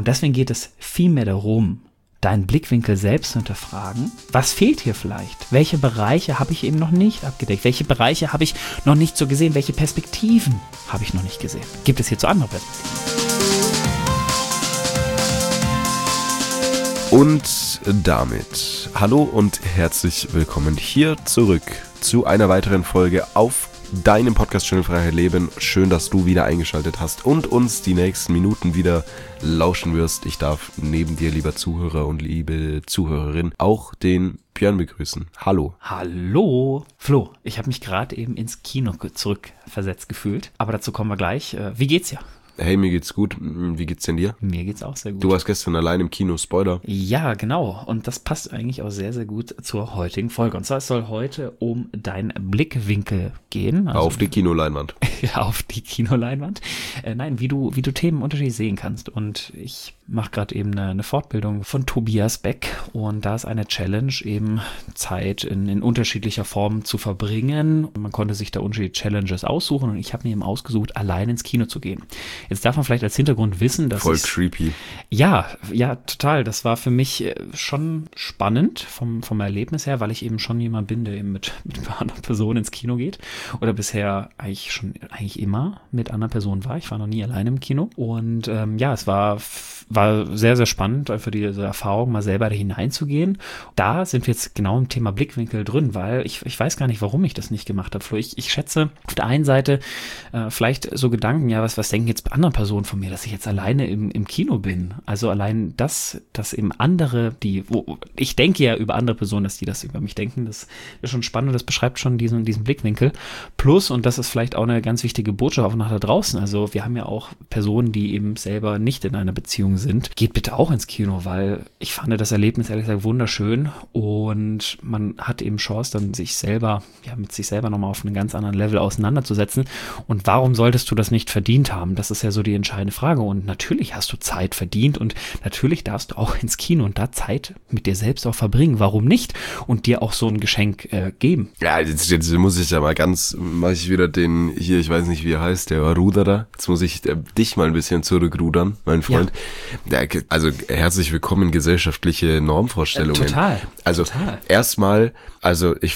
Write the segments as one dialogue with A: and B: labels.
A: Und deswegen geht es vielmehr darum, deinen Blickwinkel selbst zu hinterfragen. Was fehlt hier vielleicht? Welche Bereiche habe ich eben noch nicht abgedeckt? Welche Bereiche habe ich noch nicht so gesehen? Welche Perspektiven habe ich noch nicht gesehen? Gibt es hierzu andere Perspektiven?
B: Und damit hallo und herzlich willkommen hier zurück zu einer weiteren Folge auf deinem Podcast Freiheit Leben. Schön, dass du wieder eingeschaltet hast und uns die nächsten Minuten wieder lauschen wirst. Ich darf neben dir, lieber Zuhörer und liebe Zuhörerin, auch den Björn begrüßen. Hallo.
A: Hallo. Flo, ich habe mich gerade eben ins Kino zurückversetzt gefühlt, aber dazu kommen wir gleich. Wie geht's dir?
B: Hey, mir geht's gut. Wie geht's denn dir?
A: Mir geht's auch sehr gut.
B: Du warst gestern allein im Kino, Spoiler.
A: Ja, genau. Und das passt eigentlich auch sehr, sehr gut zur heutigen Folge. Und zwar, es soll heute um deinen Blickwinkel gehen. Also,
B: auf die Kinoleinwand.
A: Ja, auf die Kinoleinwand. Nein, wie du Themen unterschiedlich sehen kannst. Und ich mache gerade eben eine Fortbildung von Tobias Beck. Und da ist eine Challenge, eben Zeit in unterschiedlicher Form zu verbringen. Man konnte sich da unterschiedliche Challenges aussuchen. Und ich habe mir eben ausgesucht, allein ins Kino zu gehen. Jetzt darf man vielleicht als Hintergrund wissen, dass
B: voll creepy.
A: Ja, total. Das war für mich schon spannend vom Erlebnis her, weil ich eben schon jemand bin, der eben mit anderen Personen ins Kino geht. Oder bisher eigentlich immer mit anderen Personen war. Ich war noch nie alleine im Kino. Und es war sehr, sehr spannend, einfach diese Erfahrung, mal selber da hineinzugehen. Da sind wir jetzt genau im Thema Blickwinkel drin, weil ich weiß gar nicht, warum ich das nicht gemacht habe, Flo. Ich schätze auf der einen Seite vielleicht so Gedanken, ja, was denken jetzt anderen Personen von mir, dass ich jetzt alleine im Kino bin. Also allein dass eben andere, ich denke ja über andere Personen, dass die das über mich denken, das ist schon spannend, das beschreibt schon diesen Blickwinkel. Plus, und das ist vielleicht auch eine ganz wichtige Botschaft auch nach da draußen, also wir haben ja auch Personen, die eben selber nicht in einer Beziehung sind. Geht bitte auch ins Kino, weil ich fand das Erlebnis ehrlich gesagt wunderschön und man hat eben Chance, dann mit sich selber nochmal auf einen ganz anderen Level auseinanderzusetzen. Und warum solltest du das nicht verdient haben? Das ist ja so die entscheidende Frage. Und natürlich hast du Zeit verdient und natürlich darfst du auch ins Kino und da Zeit mit dir selbst auch verbringen. Warum nicht? Und dir auch so ein Geschenk geben.
B: Ja, jetzt muss ich ja mal mache ich wieder den hier, ich weiß nicht, wie er heißt, der Ruderer. Jetzt muss ich dich mal ein bisschen zurückrudern, mein Freund. Ja. Also herzlich willkommen in gesellschaftliche Normvorstellungen.
A: Total.
B: Also erstmal, ich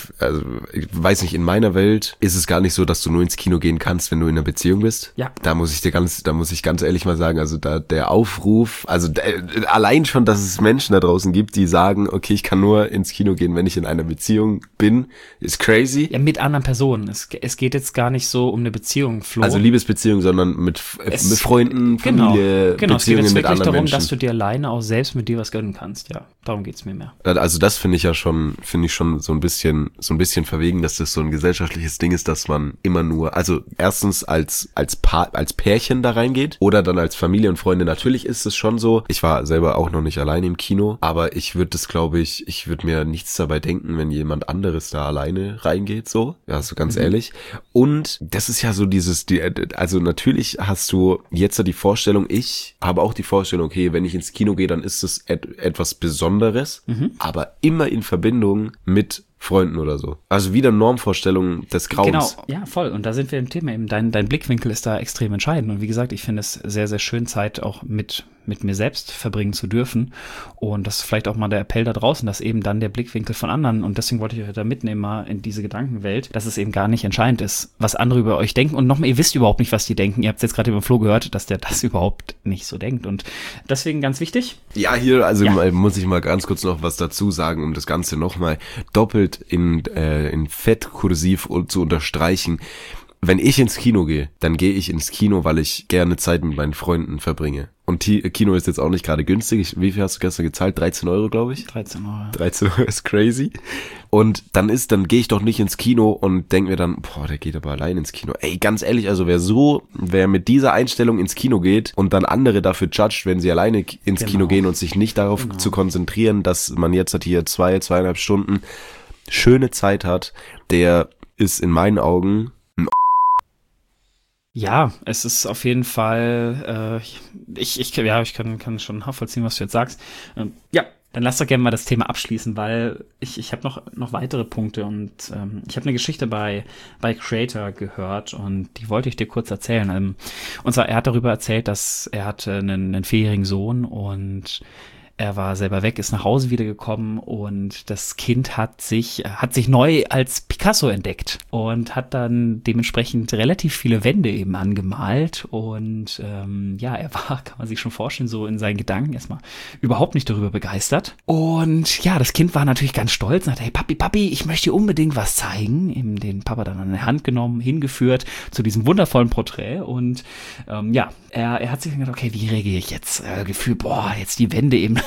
B: weiß nicht, in meiner Welt ist es gar nicht so, dass du nur ins Kino gehen kannst, wenn du in einer Beziehung bist.
A: Ja.
B: Da muss ich ganz ehrlich mal sagen, also da der Aufruf, allein schon, dass es Menschen da draußen gibt, die sagen, okay, ich kann nur ins Kino gehen, wenn ich in einer Beziehung bin, ist crazy.
A: Ja, mit anderen Personen. Es geht jetzt gar nicht so um eine Beziehung, Flo.
B: Also Liebesbeziehung, sondern mit Freunden, Familie,
A: genau.
B: Beziehungen mit anderen Menschen. Es geht jetzt wirklich darum,
A: dass du dir alleine auch selbst mit dir was gönnen kannst. Ja, darum geht's mir mehr.
B: Also das finde ich schon so ein bisschen verwegen, dass das so ein gesellschaftliches Ding ist, dass man immer nur, also erstens als Pärchen da reingeht oder dann als Familie und Freunde. Natürlich ist es schon so. Ich war selber auch noch nicht alleine im Kino, aber ich würde mir nichts dabei denken, wenn jemand anderes da alleine reingeht, so. Ja, so ganz ehrlich. Und das ist ja so also natürlich hast du jetzt die Vorstellung, ich habe auch die Vorstellung, okay, wenn ich ins Kino gehe, dann ist es etwas Besonderes, aber immer in Verbindung mit Freunden oder so. Also wieder Normvorstellungen des Grauens.
A: Genau, ja, voll. Und da sind wir im Thema eben. Dein Blickwinkel ist da extrem entscheidend. Und wie gesagt, ich finde es sehr, sehr schön, Zeit auch mit mir selbst verbringen zu dürfen. Und das ist vielleicht auch mal der Appell da draußen, dass eben dann der Blickwinkel von anderen, und deswegen wollte ich euch da mitnehmen mal in diese Gedankenwelt, dass es eben gar nicht entscheidend ist, was andere über euch denken. Und nochmal, ihr wisst überhaupt nicht, was die denken. Ihr habt es jetzt gerade über Flo gehört, dass der das überhaupt nicht so denkt. Und deswegen ganz wichtig.
B: Ja, hier, muss ich mal ganz kurz noch was dazu sagen, um das Ganze nochmal doppelt in Fettkursiv zu unterstreichen. Wenn ich ins Kino gehe, dann gehe ich ins Kino, weil ich gerne Zeit mit meinen Freunden verbringe. Und Kino ist jetzt auch nicht gerade günstig. Wie viel hast du gestern gezahlt? 13 Euro, glaube ich?
A: 13 Euro.
B: 13 Euro ist crazy. Und dann gehe ich doch nicht ins Kino und denke mir dann, der geht aber allein ins Kino. Ey, ganz ehrlich, also wer mit dieser Einstellung ins Kino geht und dann andere dafür judgt, wenn sie alleine ins Kino gehen und sich nicht darauf zu konzentrieren, dass man jetzt hier 2,5 Stunden schöne Zeit hat, der ist in meinen Augen
A: Ja, es ist auf jeden Fall, ich kann schon nachvollziehen, was du jetzt sagst. Dann lass doch gerne mal das Thema abschließen, weil ich habe noch weitere Punkte und ich habe eine Geschichte bei Creator gehört und die wollte ich dir kurz erzählen. Und zwar, er hat darüber erzählt, dass er hatte einen 4-jährigen Sohn und er war selber weg, ist nach Hause wiedergekommen und das Kind hat sich neu als Picasso entdeckt und hat dann dementsprechend relativ viele Wände eben angemalt und er war, kann man sich schon vorstellen, so in seinen Gedanken erstmal überhaupt nicht darüber begeistert. Und ja, das Kind war natürlich ganz stolz und hat, hey Papi, ich möchte dir unbedingt was zeigen. Ihm den Papa dann an die Hand genommen, hingeführt zu diesem wundervollen Porträt und er hat sich dann gedacht, okay, wie reagiere ich jetzt? Gefühl, jetzt die Wände eben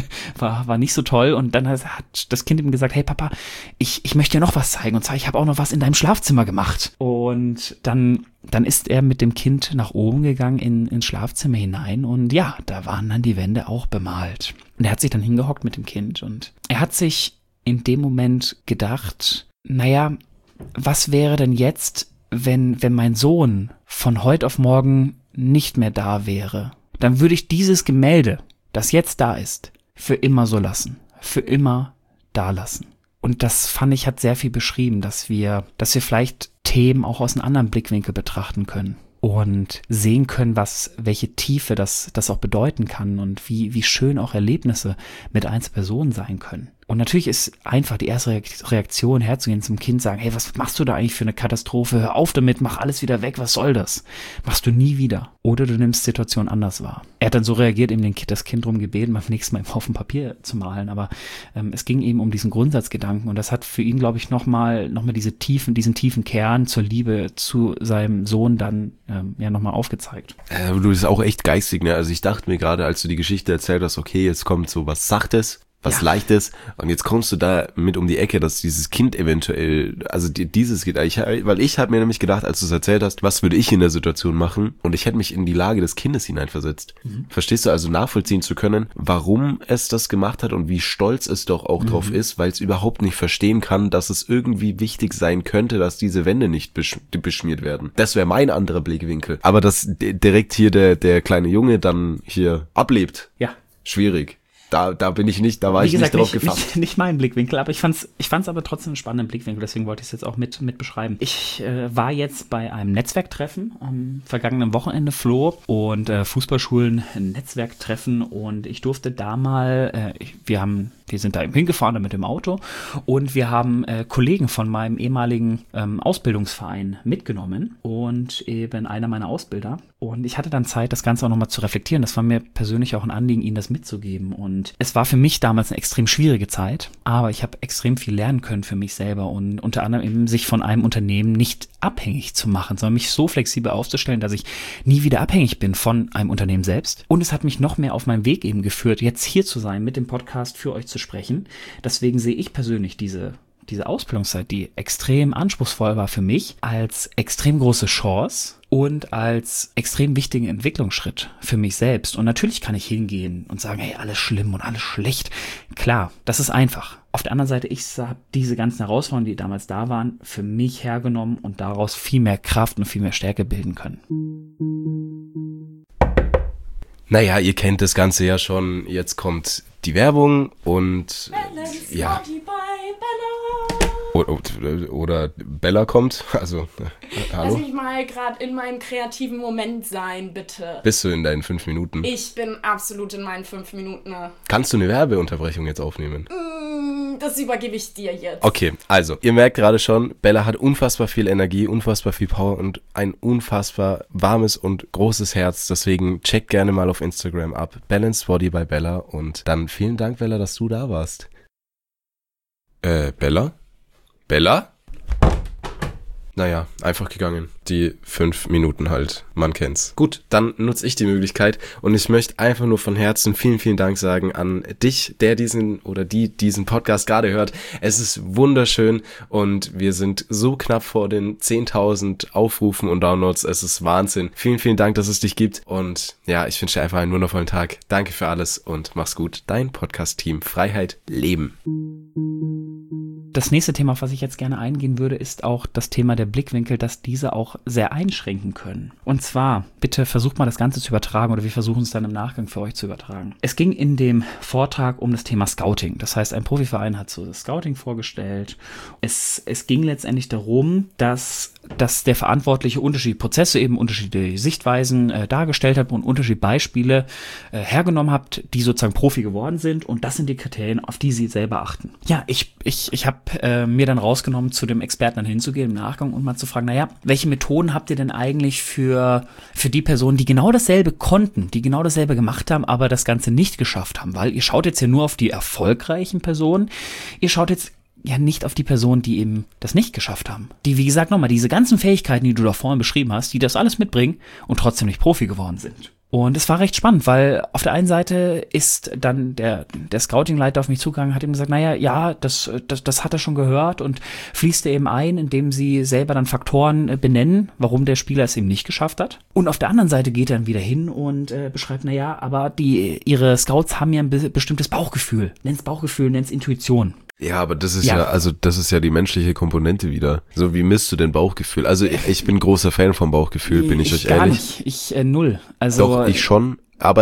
A: war nicht so toll und dann hat das Kind ihm gesagt, hey Papa, ich möchte dir noch was zeigen und zwar, ich habe auch noch was in deinem Schlafzimmer gemacht. Und dann ist er mit dem Kind nach oben gegangen ins Schlafzimmer hinein und ja, da waren dann die Wände auch bemalt. Und er hat sich dann hingehockt mit dem Kind und er hat sich in dem Moment gedacht, naja, was wäre denn jetzt, wenn mein Sohn von heute auf morgen nicht mehr da wäre? Dann würde ich dieses Gemälde, das jetzt da ist, für immer so lassen, für immer da lassen. Und das fand ich, hat sehr viel beschrieben, dass wir vielleicht Themen auch aus einem anderen Blickwinkel betrachten können und sehen können, welche Tiefe das auch bedeuten kann und wie schön auch Erlebnisse mit Einzelpersonen sein können. Und natürlich ist einfach die erste Reaktion, herzugehen zum Kind, sagen, hey, was machst du da eigentlich für eine Katastrophe? Hör auf damit, mach alles wieder weg, was soll das? Machst du nie wieder. Oder du nimmst die Situation anders wahr. Er hat dann so reagiert, eben das Kind darum gebeten, beim nächsten Mal auf dem Papier zu malen. Aber es ging eben um diesen Grundsatzgedanken und das hat für ihn, glaube ich, nochmal diesen tiefen Kern zur Liebe zu seinem Sohn dann nochmal aufgezeigt.
B: Du bist auch echt geistig, ne? Also ich dachte mir gerade, als du die Geschichte erzählt hast, okay, jetzt kommt so was Sachtes, was Leichtes und jetzt kommst du da mit um die Ecke, dass dieses Kind eventuell, also dieses geht, weil ich habe mir nämlich gedacht, als du es erzählt hast, was würde ich in der Situation machen und ich hätte mich in die Lage des Kindes hineinversetzt. Verstehst du, also nachvollziehen zu können, warum es das gemacht hat und wie stolz es doch auch drauf ist, weil es überhaupt nicht verstehen kann, dass es irgendwie wichtig sein könnte, dass diese Wände nicht beschmiert werden. Das wäre mein anderer Blickwinkel. Aber dass direkt hier der kleine Junge dann hier ablebt, schwierig. Da bin ich nicht, da war ich nicht drauf gefasst.
A: Nicht mein Blickwinkel, aber ich fand's aber trotzdem einen spannenden Blickwinkel, deswegen wollte ich es jetzt auch mit beschreiben. Ich war jetzt bei einem Netzwerktreffen am vergangenen Wochenende, Flo, und Fußballschulen Netzwerktreffen und ich durfte da mal, wir sind da eben hingefahren mit dem Auto und wir haben Kollegen von meinem ehemaligen Ausbildungsverein mitgenommen und eben einer meiner Ausbilder. Und ich hatte dann Zeit, das Ganze auch nochmal zu reflektieren. Das war mir persönlich auch ein Anliegen, ihnen das mitzugeben. Und es war für mich damals eine extrem schwierige Zeit, aber ich habe extrem viel lernen können für mich selber und unter anderem eben sich von einem Unternehmen nicht abhängig zu machen, sondern mich so flexibel aufzustellen, dass ich nie wieder abhängig bin von einem Unternehmen selbst. Und es hat mich noch mehr auf meinem Weg eben geführt, jetzt hier zu sein, mit dem Podcast für euch zu sprechen. Deswegen sehe ich persönlich diese Ausbildungszeit, die extrem anspruchsvoll war für mich, als extrem große Chance und als extrem wichtigen Entwicklungsschritt für mich selbst. Und natürlich kann ich hingehen und sagen, hey, alles schlimm und alles schlecht. Klar, das ist einfach. Auf der anderen Seite, ich habe diese ganzen Herausforderungen, die damals da waren, für mich hergenommen und daraus viel mehr Kraft und viel mehr Stärke bilden können.
B: Naja, ihr kennt das Ganze ja schon. Jetzt kommt die Werbung und ja. Oder Bella kommt, also hallo.
C: Lass mich mal gerade in meinem kreativen Moment sein, bitte.
B: Bist du in deinen 5 Minuten?
C: Ich bin absolut in meinen 5 Minuten.
B: Kannst du eine Werbeunterbrechung jetzt aufnehmen?
C: Das übergebe ich dir jetzt.
B: Okay, also, ihr merkt gerade schon, Bella hat unfassbar viel Energie, unfassbar viel Power und ein unfassbar warmes und großes Herz. Deswegen checkt gerne mal auf Instagram ab. Balanced Body by Bella. Und dann vielen Dank, Bella, dass du da warst. Bella? Bella? Naja, einfach gegangen. Die 5 Minuten halt, man kennt's. Gut, dann nutze ich die Möglichkeit und ich möchte einfach nur von Herzen vielen, vielen Dank sagen an dich, der diesen Podcast gerade hört. Es ist wunderschön und wir sind so knapp vor den 10.000 Aufrufen und Downloads. Es ist Wahnsinn. Vielen, vielen Dank, dass es dich gibt und ja, ich wünsche dir einfach einen wundervollen Tag. Danke für alles und mach's gut. Dein Podcast-Team Freiheit Leben.
A: das nächste Thema, auf was ich jetzt gerne eingehen würde, ist auch das Thema der Blickwinkel, dass diese auch sehr einschränken können. Und zwar, bitte versucht mal das Ganze zu übertragen oder wir versuchen es dann im Nachgang für euch zu übertragen. Es ging in dem Vortrag um das Thema Scouting. Das heißt, ein Profiverein hat so das Scouting vorgestellt. Es ging letztendlich darum, dass der Verantwortliche unterschiedliche Prozesse, eben unterschiedliche Sichtweisen dargestellt hat und unterschiedliche Beispiele hergenommen hat, die sozusagen Profi geworden sind. Und das sind die Kriterien, auf die sie selber achten. Ja, ich habe mir dann rausgenommen, zu dem Experten dann hinzugehen im Nachgang und mal zu fragen, naja, welche Methoden habt ihr denn eigentlich für die Personen, die genau dasselbe konnten, die genau dasselbe gemacht haben, aber das Ganze nicht geschafft haben? Weil ihr schaut jetzt ja nur auf die erfolgreichen Personen, ihr schaut jetzt ja nicht auf die Personen, die eben das nicht geschafft haben. Die, wie gesagt, nochmal, diese ganzen Fähigkeiten, die du da vorhin beschrieben hast, die das alles mitbringen und trotzdem nicht Profi geworden sind. Und es war recht spannend, weil auf der einen Seite ist dann der Scouting-Leiter auf mich zugegangen, hat ihm gesagt, naja, ja, das hat er schon gehört und fließt er eben ein, indem sie selber dann Faktoren benennen, warum der Spieler es eben nicht geschafft hat. Und auf der anderen Seite geht er dann wieder hin und beschreibt, naja, aber ihre Scouts haben ja ein bestimmtes Bauchgefühl. Nenn's Bauchgefühl, nenn's Intuition.
B: Ja, aber das ist das ist ja die menschliche Komponente wieder. So, wie misst du denn Bauchgefühl? Also ich bin großer Fan vom Bauchgefühl, bin ich euch ehrlich.
A: Gar nicht, ich null. Also
B: doch, ich schon.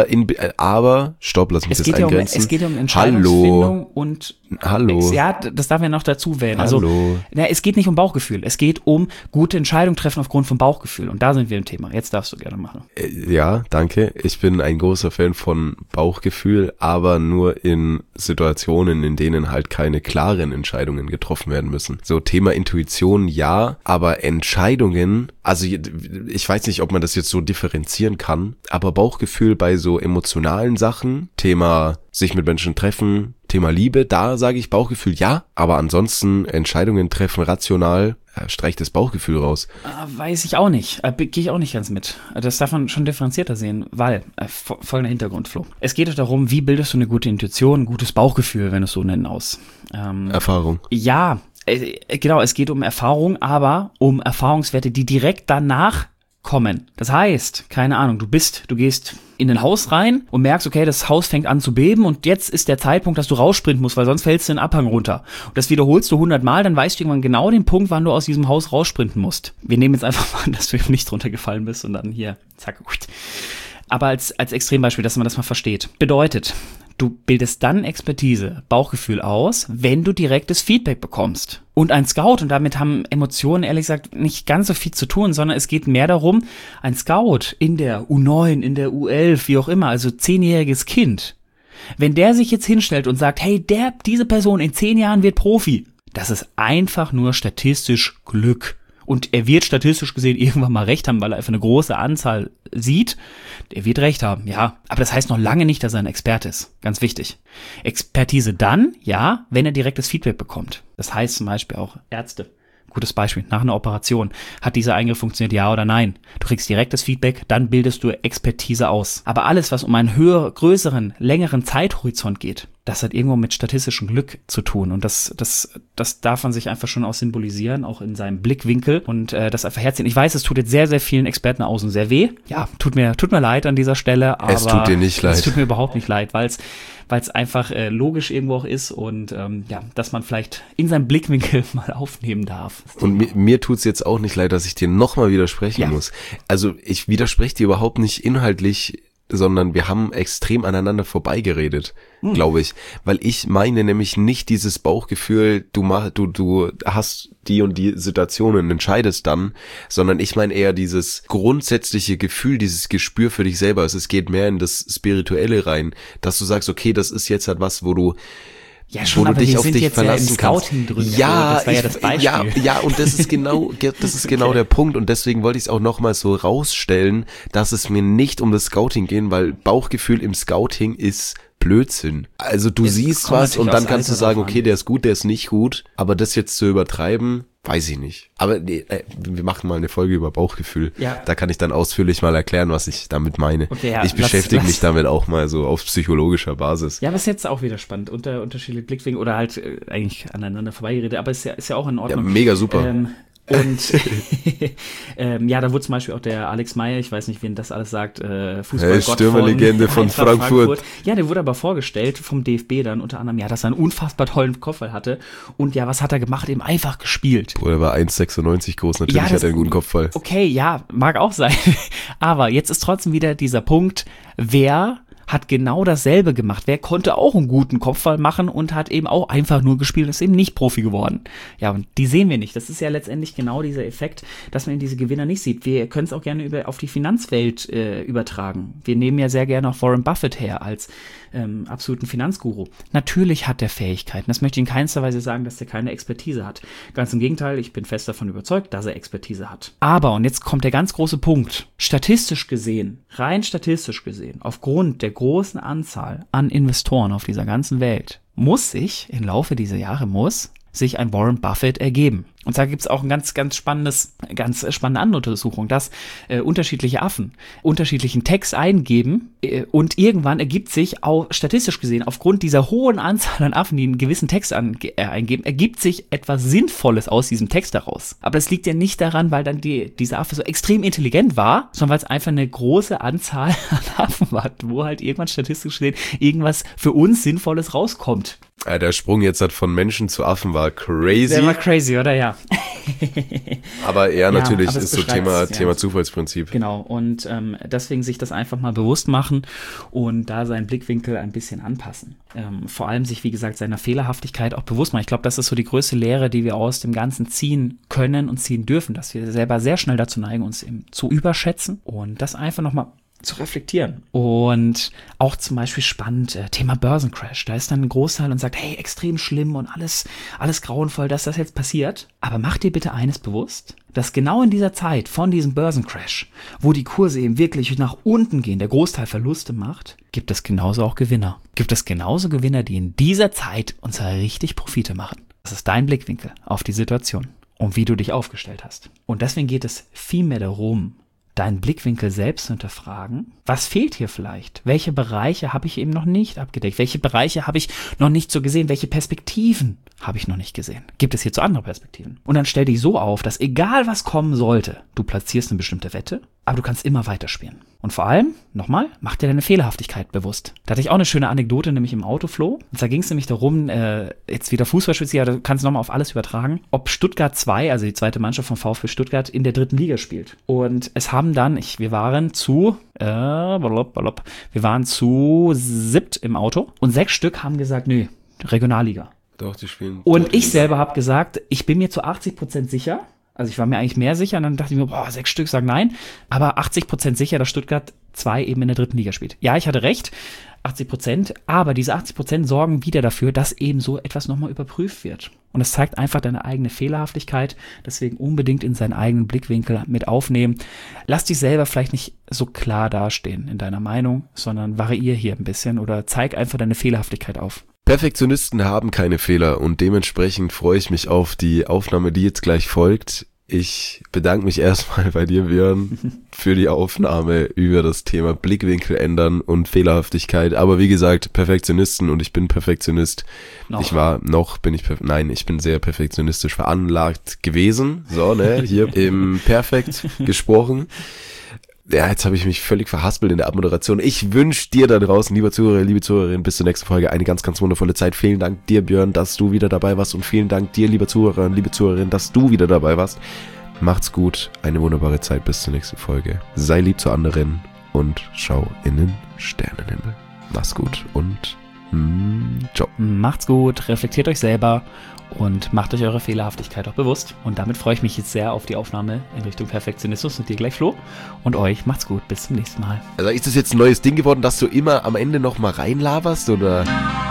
B: Aber, stopp, lass mich das eingrenzen.
A: Es geht um Entscheidungsfindung und
B: Hallo.
A: Ja, das darf ja noch dazu wählen.
B: Hallo.
A: Also, es geht nicht um Bauchgefühl. Es geht um gute Entscheidungen treffen aufgrund von Bauchgefühl. Und da sind wir im Thema. Jetzt darfst du gerne machen.
B: Ja, danke. Ich bin ein großer Fan von Bauchgefühl, aber nur in Situationen, in denen halt keine klaren Entscheidungen getroffen werden müssen. So, Thema Intuition, ja, aber Entscheidungen, also ich weiß nicht, ob man das jetzt so differenzieren kann, aber Bauchgefühl bei so emotionalen Sachen, Thema sich mit Menschen treffen, Thema Liebe, da sage ich Bauchgefühl ja, aber ansonsten Entscheidungen treffen rational, streicht das Bauchgefühl raus.
A: Weiß ich auch nicht, gehe ich auch nicht ganz mit. Das darf man schon differenzierter sehen, weil, folgender Hintergrund, Flo. Es geht doch darum, wie bildest du eine gute Intuition, ein gutes Bauchgefühl, wenn du es so nennen aus.
B: Erfahrung.
A: Ja, genau, es geht um Erfahrung, aber um Erfahrungswerte, die direkt danach kommen. Das heißt, keine Ahnung, du gehst in ein Haus rein und merkst, okay, das Haus fängt an zu beben und jetzt ist der Zeitpunkt, dass du raussprinten musst, weil sonst fällst du den Abhang runter. Und das wiederholst du 100 Mal, dann weißt du irgendwann genau den Punkt, wann du aus diesem Haus raussprinten musst. Wir nehmen jetzt einfach mal an, dass du eben nicht runtergefallen bist und dann hier, zack, gut. Aber als Extrembeispiel, dass man das mal versteht. Bedeutet, du bildest dann Expertise, Bauchgefühl aus, wenn du direktes Feedback bekommst. Und ein Scout, und damit haben Emotionen ehrlich gesagt nicht ganz so viel zu tun, sondern es geht mehr darum, ein Scout in der U9, in der U11, wie auch immer, also 10-jähriges Kind, wenn der sich jetzt hinstellt und sagt, hey, diese Person in 10 Jahren wird Profi, das ist einfach nur statistisch Glück. Und er wird statistisch gesehen irgendwann mal recht haben, weil er einfach eine große Anzahl sieht. Er wird recht haben, ja. Aber das heißt noch lange nicht, dass er ein Experte ist. Ganz wichtig. Expertise dann, ja, wenn er direktes Feedback bekommt. Das heißt zum Beispiel auch Ärzte. Gutes Beispiel. Nach einer Operation. Hat dieser Eingriff funktioniert, ja oder nein? Du kriegst direktes Feedback, dann bildest du Expertise aus. Aber alles, was um einen größeren, längeren Zeithorizont geht, das hat irgendwo mit statistischem Glück zu tun. Und das darf man sich einfach schon auch symbolisieren, auch in seinem Blickwinkel und das einfach herziehen. Ich weiß, es tut jetzt sehr, sehr vielen Experten außen sehr weh. Ja, tut mir leid an dieser Stelle. Aber
B: es tut dir nicht leid.
A: Es tut mir überhaupt nicht leid, weil es einfach logisch irgendwo auch ist und dass man vielleicht in seinem Blickwinkel mal aufnehmen darf.
B: Und mir tut's jetzt auch nicht leid, dass ich dir nochmal widersprechen muss. Also ich widerspreche dir überhaupt nicht inhaltlich, sondern wir haben extrem aneinander vorbeigeredet, glaube ich. Weil ich meine nämlich nicht dieses Bauchgefühl, du hast die und die Situationen, entscheidest dann, sondern ich meine eher dieses grundsätzliche Gefühl, dieses Gespür für dich selber. Also es geht mehr in das Spirituelle rein, dass du sagst, okay, das ist jetzt halt was, wo du dich auf dich verlassen kannst. Ja, das war ja das Beispiel. Ja, und das ist genau der Punkt. Und deswegen wollte ich es auch nochmal so rausstellen, dass es mir nicht um das Scouting geht, weil Bauchgefühl im Scouting ist Blödsinn. Also du siehst was und dann kannst du sagen, okay, der ist gut, der ist nicht gut. Aber das jetzt zu übertreiben, weiß ich nicht. Aber nee, wir machen mal eine Folge über Bauchgefühl. Ja. Da kann ich dann ausführlich mal erklären, was ich damit meine. Okay, ja, ich beschäftige mich damit auch mal so auf psychologischer Basis.
A: Ja, aber ist jetzt auch wieder spannend. Unterschiedliche Blickwinkel oder halt eigentlich aneinander vorbeigeredet, aber ist ja auch in Ordnung.
B: Ja, mega super.
A: Und ja, da wurde zum Beispiel auch der Alex Meyer, ich weiß nicht, wen das alles sagt, Fußballgott
B: Stürmerlegende von Frankfurt.
A: Ja, der wurde aber vorgestellt vom DFB dann unter anderem, ja, dass er einen unfassbar tollen Kopfball hatte. Und ja, was hat er gemacht? Eben einfach gespielt.
B: Boah, er war 1,96 groß, natürlich hat er einen guten Kopfball.
A: Okay, ja, mag auch sein. Aber jetzt ist trotzdem wieder dieser Punkt, wer hat genau dasselbe gemacht. Wer konnte auch einen guten Kopfball machen und hat eben auch einfach nur gespielt und ist eben nicht Profi geworden. Ja, und die sehen wir nicht. Das ist ja letztendlich genau dieser Effekt, dass man eben diese Gewinner nicht sieht. Wir können es auch gerne auf die Finanzwelt übertragen. Wir nehmen ja sehr gerne auch Warren Buffett her als absoluten Finanzguru. Natürlich hat der Fähigkeiten. Das möchte ich in keinster Weise sagen, dass er keine Expertise hat. Ganz im Gegenteil, ich bin fest davon überzeugt, dass er Expertise hat. Aber, und jetzt kommt der ganz große Punkt, statistisch gesehen, rein statistisch gesehen, aufgrund der großen Anzahl an Investoren auf dieser ganzen Welt, muss sich im Laufe dieser Jahre ein Warren Buffett ergeben. Und da gibt es auch ein ganz spannende andere Untersuchung, dass unterschiedliche Affen unterschiedlichen Text eingeben und irgendwann ergibt sich auch statistisch gesehen aufgrund dieser hohen Anzahl an Affen, die einen gewissen Text eingeben, ergibt sich etwas Sinnvolles aus diesem Text heraus. Aber das liegt ja nicht daran, weil dann dieser Affe so extrem intelligent war, sondern weil es einfach eine große Anzahl an Affen war, wo halt irgendwann statistisch gesehen irgendwas für uns Sinnvolles rauskommt.
B: Ja, der Sprung jetzt von Menschen zu Affen war crazy.
A: Der war crazy, oder? Ja.
B: Aber natürlich aber ist so Thema Zufallsprinzip.
A: Genau, und deswegen sich das einfach mal bewusst machen und da seinen Blickwinkel ein bisschen anpassen. Vor allem sich, wie gesagt, seiner Fehlerhaftigkeit auch bewusst machen. Ich glaube, das ist so die größte Lehre, die wir aus dem Ganzen ziehen können und ziehen dürfen, dass wir selber sehr schnell dazu neigen, uns eben zu überschätzen und das einfach nochmal zu reflektieren. Und auch zum Beispiel spannend, Thema Börsencrash. Da ist dann ein Großteil und sagt, hey, extrem schlimm und alles grauenvoll, dass das jetzt passiert. Aber mach dir bitte eines bewusst, dass genau in dieser Zeit von diesem Börsencrash, wo die Kurse eben wirklich nach unten gehen, der Großteil Verluste macht, gibt es genauso auch Gewinner. Gibt es genauso Gewinner, die in dieser Zeit uns richtig Profite machen. Das ist dein Blickwinkel auf die Situation und wie du dich aufgestellt hast. Und deswegen geht es vielmehr darum, deinen Blickwinkel selbst zu hinterfragen. Was fehlt hier vielleicht? Welche Bereiche habe ich eben noch nicht abgedeckt? Welche Bereiche habe ich noch nicht so gesehen? Welche Perspektiven habe ich noch nicht gesehen? Gibt es hierzu andere Perspektiven? Und dann stell dich so auf, dass egal was kommen sollte, du platzierst eine bestimmte Wette, aber du kannst immer weiterspielen. Und vor allem, nochmal, mach dir deine Fehlerhaftigkeit bewusst. Da hatte ich auch eine schöne Anekdote, nämlich im Autoflow. Und da ging es nämlich darum, jetzt wieder Fußballspezial, du kannst nochmal auf alles übertragen, ob Stuttgart 2, also die zweite Mannschaft vom VfB Stuttgart, in der 3. Liga spielt. Und es haben dann, wir waren zu 7 im Auto und 6 Stück haben gesagt, nö, Regionalliga.
B: Doch, die spielen.
A: Und ich selber habe gesagt, ich bin mir zu 80% sicher. Also ich war mir eigentlich mehr sicher und dann dachte ich mir, 6 Stück sagen nein, aber 80% sicher, dass Stuttgart 2 eben in der 3. Liga spielt. Ja, ich hatte recht, 80%, aber diese 80% sorgen wieder dafür, dass eben so etwas nochmal überprüft wird. Und es zeigt einfach deine eigene Fehlerhaftigkeit, deswegen unbedingt in seinen eigenen Blickwinkel mit aufnehmen. Lass dich selber vielleicht nicht so klar dastehen in deiner Meinung, sondern variier hier ein bisschen oder zeig einfach deine Fehlerhaftigkeit auf.
B: Perfektionisten haben keine Fehler und dementsprechend freue ich mich auf die Aufnahme, die jetzt gleich folgt. Ich bedanke mich erstmal bei dir, Björn, für die Aufnahme über das Thema Blickwinkel ändern und Fehlerhaftigkeit. Aber wie gesagt, Perfektionisten und ich bin Perfektionist. Ich bin sehr perfektionistisch veranlagt gewesen. So, hier im Perfekt gesprochen. Ja, jetzt habe ich mich völlig verhaspelt in der Abmoderation. Ich wünsche dir da draußen, lieber Zuhörer, liebe Zuhörerin, bis zur nächsten Folge eine ganz, ganz wundervolle Zeit. Vielen Dank dir, Björn, dass du wieder dabei warst und vielen Dank dir, lieber Zuhörer und liebe Zuhörerin, dass du wieder dabei warst. Macht's gut, eine wunderbare Zeit bis zur nächsten Folge. Sei lieb zu anderen und schau in den Sternenhimmel. Mach's gut und ciao.
A: Macht's gut, reflektiert euch selber und macht euch eure Fehlerhaftigkeit auch bewusst. Und damit freue ich mich jetzt sehr auf die Aufnahme in Richtung Perfektionismus mit dir gleich, Flo. Und euch macht's gut, bis zum nächsten Mal.
B: Also ist das jetzt ein neues Ding geworden, dass du immer am Ende noch mal reinlaberst, oder?